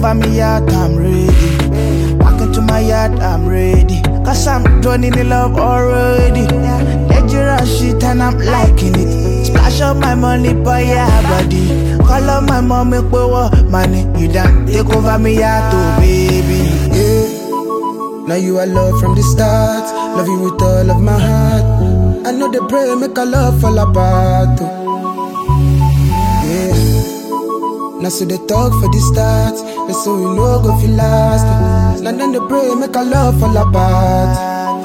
over me yard, I'm ready. Back into my yard, I'm ready. Cause I'm drowning in love already. Dangerous shit and I'm liking it. Splash up my money, boy, yeah, body. Call up my mom, make me want money. You done take over me yard, oh baby. Yeah. Now you are love from the start. Love you with all of my heart. I know they pray, make our love fall apart. Yeah. Now so they talk for the start. They say we no go feel last. Now then they pray, make our love fall apart.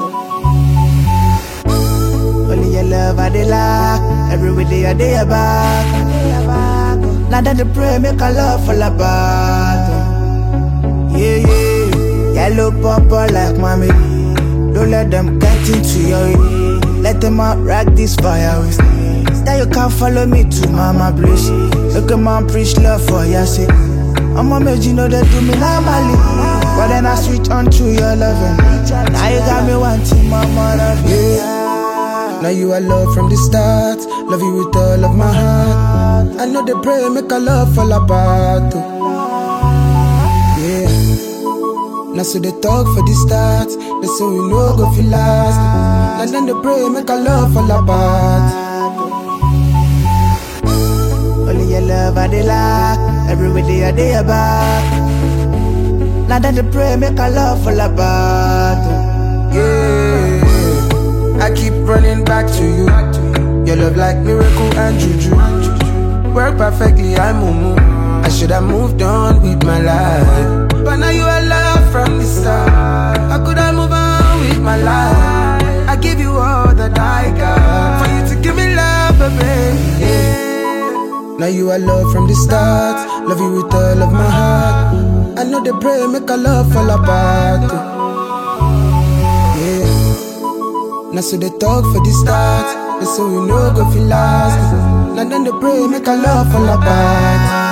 Only your love I dey lack. Every day I dey back. Now that they pray, make our love fall apart. Yeah, yeah. Yellow purple like mommy. Don't let them get into your way. Let them out rock this fire with me. Now you can't follow me to mama place. Look at man preach love for your sake. I'm a made you know they do me normally. But then I switch on to your loving. Now you got me wanting my mother. Yeah. Now you are love from the start. Love you with all of my heart. I know they pray, make our love fall apart. Yeah. Now so they talk for the start. They say we no go feel last. And then they pray, make our love fall apart. Only your love I dey lack. Every day I dey back. Now that they pray, make our love fall apart. Yeah. I keep running back to you. Your love like miracle and juju. Work perfectly, I'm mumu. I should have moved on with my life. But now you are love from the start. How could I move on with my life? I give you all that I got. For you to give me love, baby. Yeah. Now you are love from the start. Love you with all of my heart. I know they pray, make our love fall apart. Yeah. Now so they talk for the start. They say we no go feel last. Now then they pray, make our love fall apart.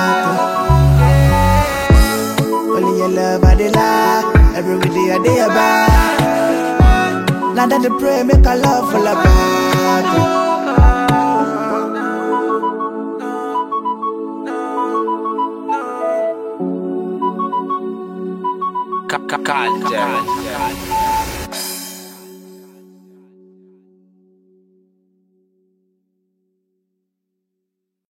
Only your love I dey lack. Every day I dey back. Now that they pray, make our love fall apart. Culture.